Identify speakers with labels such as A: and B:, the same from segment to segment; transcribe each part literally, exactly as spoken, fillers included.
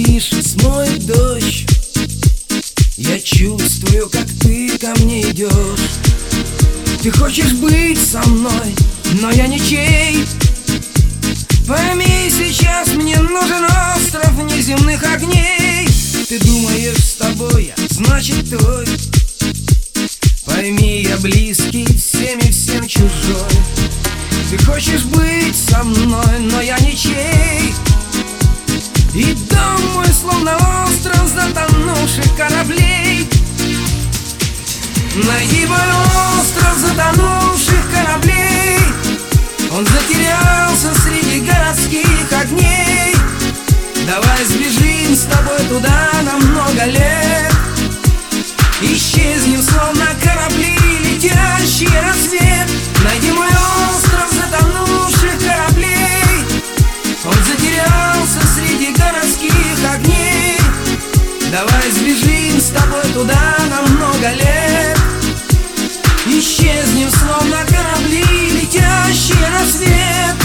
A: пишет, смоет дождь. Я чувствую, как ты ко мне идешь. Ты хочешь быть со мной, но я ничей. Пойми, сейчас мне нужен остров неземных огней. Ты думаешь, с тобой я, значит твой. Пойми, я близкий, всеми всем чужой. Ты хочешь быть со мной, но я ничей. И дом мой словно остров затонувших кораблей. Найди мой остров затонувших кораблей. Он затерялся среди городских огней. Давай сбежим с тобой туда на много лет. Исчезнем, словно корабли, летящие на свет. Найди мой остров затонувших кораблей. Он затерялся среди городских огней. Давай сбежим с тобой туда на много лет. Исчезнем, словно корабли, летящие на свет.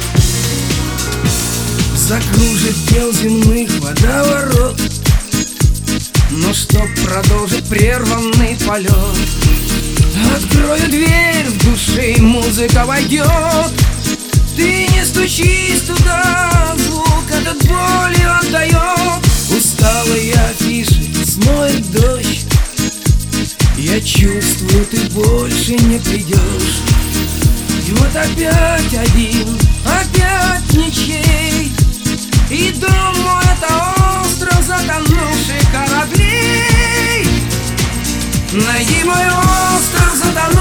A: Закружит дел земных водоворот. Но чтоб продолжить прерванный полет, открою дверь в душе, и музыка войдет. Ты не стучись туда, звук этот болью отдает. Усталые афиши смоет дождь. Я чувствую, ты больше не придешь. И вот опять один, опять ничей. И дом мой — это остров затонувших кораблей. Найди мой остров затонувших